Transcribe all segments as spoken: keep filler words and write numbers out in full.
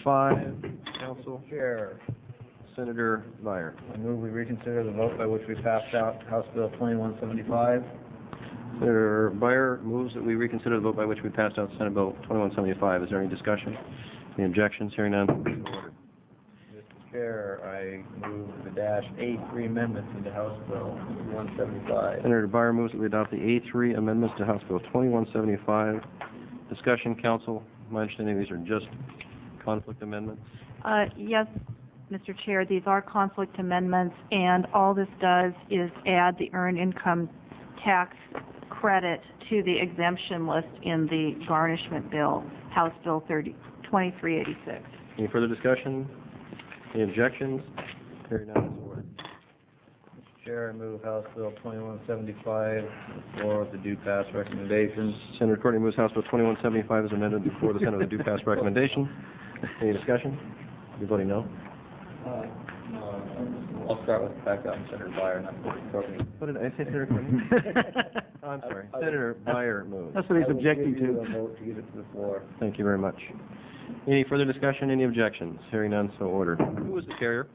seventy-five. Council. Chair, Senator Meyer. I move we reconsider the vote by which we passed out House Bill twenty-one seventy-five. Senator Meyer moves that we reconsider the vote by which we passed out Senate Bill twenty-one seventy-five. Is there any discussion? Any objections? Hearing none. Order. Mister Chair, I move the dash A three amendments into House Bill twenty-one seventy-five. Senator Meyer moves that we adopt the A three amendments to House Bill twenty-one seventy-five. Discussion, council. My understanding these are just conflict amendments. Uh, yes, Mister Chair, these are conflict amendments, and all this does is add the earned income tax credit to the exemption list in the garnishment bill, House Bill twenty-three eighty-six. Any further discussion? Any objections? Hearing none, is ordered. Mister Chair, I move House Bill twenty-one seventy-five for the due pass recommendations. Senator Courtney moves House Bill twenty-one seventy-five as amended before the Senate with a due pass recommendation. Any discussion? You're voting no? Uh, I'll start with the fact that I'm Senator Byer, not Senator Courtney. What did I say, Senator Courtney? Oh, I'm sorry. Senator Meyer moves. That's what he's objecting to. I will give you a vote to give it to the floor. Thank you very much. Any further discussion? Any objections? Hearing none, so ordered. Who was the carrier?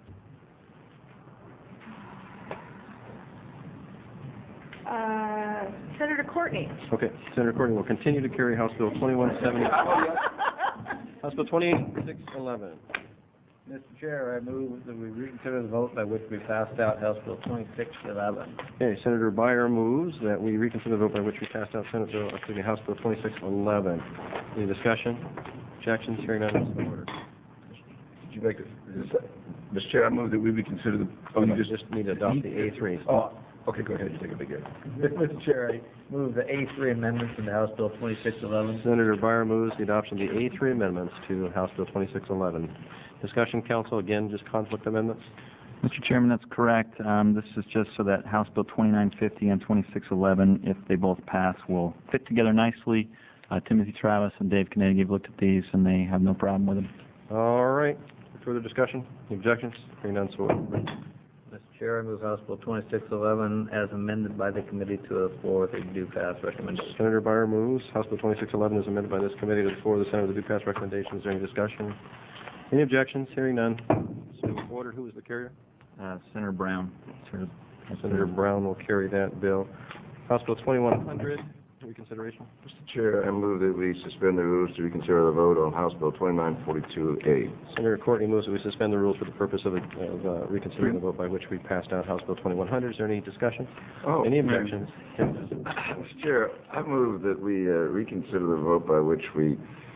Uh, Senator Courtney. Okay, Senator Courtney will continue to carry House Bill twenty-one seventy. House Bill twenty-six eleven. Mister Chair, I move that we reconsider the vote by which we passed out House Bill twenty-six eleven. Okay, Senator Byer moves that we reconsider the vote by which we passed out Senate Bill, excuse me, House Bill twenty-six eleven. Any discussion? Objections? Hearing none, so ordered. Did you make this, Mister Chair, I move that we reconsider the, oh, you just, Just need to adopt the A three. oh, okay, go ahead, you take a big hit. Mister Chair, I move the A three amendments into House Bill twenty-six eleven. Senator Byer moves the adoption of the A three amendments to House Bill twenty-six eleven. Discussion, council, again, just conflict amendments? Mister Chairman, that's correct. Um, this is just so that House Bill twenty-nine fifty and twenty-six eleven, if they both pass, will fit together nicely. Uh, Timothy Travis and Dave Kennedy have looked at these, and they have no problem with them. All right. Further discussion? Any objections? Hearing none, so ordered. Mister Chair, I move House Bill twenty-six eleven as amended by the committee to the floor with a due pass recommendation. Senator Byer moves House Bill twenty-six eleven is amended by this committee to the floor of the Senate with a due pass recommendation. Is there any discussion? Any objections? Hearing none. So ordered. Who is the carrier? Uh, Senator Brown. Senator, Senator Brown will carry that bill. House Bill twenty-one hundred, reconsideration. Mister Chair, I move that we suspend the rules to reconsider the vote on House Bill twenty-nine forty-two A. Senator Courtney moves that we suspend the rules for the purpose of, of uh, reconsidering the vote by which we passed out House Bill twenty-one hundred. Is there any discussion? Oh, Any objections? Mister Chair, I move that we uh, reconsider the vote by which we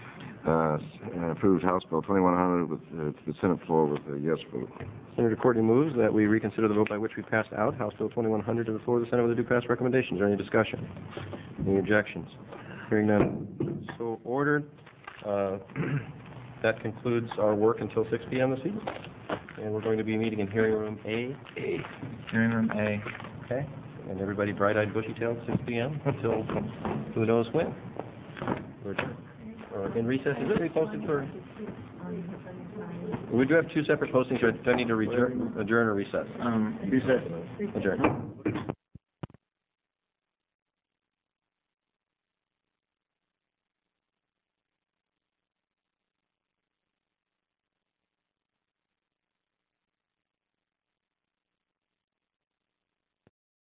uh, approved House Bill twenty-one hundred with, uh, to the Senate floor with a yes vote. Senator Courtney moves that we reconsider the vote by which we passed out House Bill twenty-one hundred to the floor of the Senate with a due pass recommendation. Is there any discussion? Any objections? Hearing none. So ordered. Uh, that concludes our work until six p m this evening. And we're going to be meeting in hearing room A. A. Hearing room A. Okay? And everybody bright-eyed, bushy-tailed, six p m until who knows when. We're or in recess. Is it reposted for? We do have two separate postings. Do I need to adjourn, adjourn or recess? Um, Adjourn.